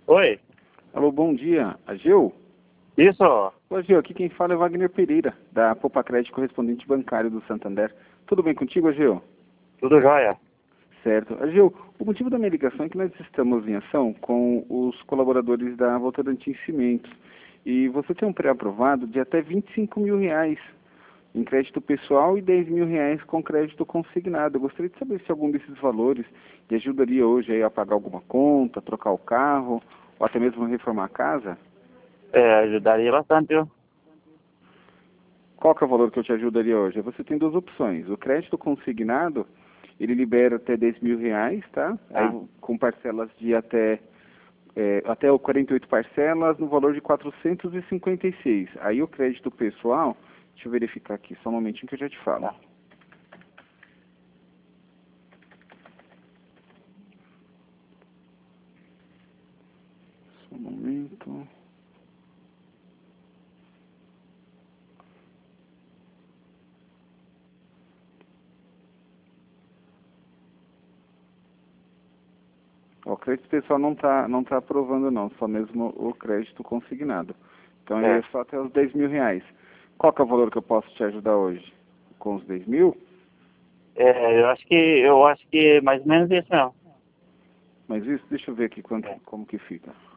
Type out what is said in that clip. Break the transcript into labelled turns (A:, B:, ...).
A: Oi,
B: Alô, bom dia. Ageu?
A: isso,
B: Ô, Ageu, aqui quem fala é Wagner Pereira, da Poupa Crédito, correspondente bancário do Santander. Tudo bem contigo, Ageu?
A: tudo jóia.
B: Certo. Ageu, o motivo da minha ligação é que nós estamos em ação com os colaboradores da Votorantim Cimentos. E você tem um pré-aprovado de até R$ 25.000 em crédito pessoal e R$ 10.000 com crédito consignado. Eu gostaria de saber se algum desses valores lhe ajudaria hoje aí a pagar alguma conta, trocar o carro, ou até mesmo reformar a casa.
A: Ajudaria bastante, viu?
B: Qual que é o valor que eu te ajudaria hoje? Você tem duas opções. O crédito consignado, ele libera até R$ 10.000, tá? Aí
A: Ah,
B: com parcelas de até 48 parcelas no valor de 456. Aí o crédito pessoal, deixa eu verificar aqui, só um momentinho que eu já te falo.
A: tá.
B: Só um momento. Ó, o crédito pessoal não tá aprovando não, só mesmo o crédito consignado. Então aí é
A: É,
B: só até os R$ 10.000. Qual que é o valor que eu posso te ajudar hoje? Com os 10.000?
A: eu acho que mais ou menos isso mesmo.
B: Mas isso, deixa eu ver aqui
A: É.
B: como que fica.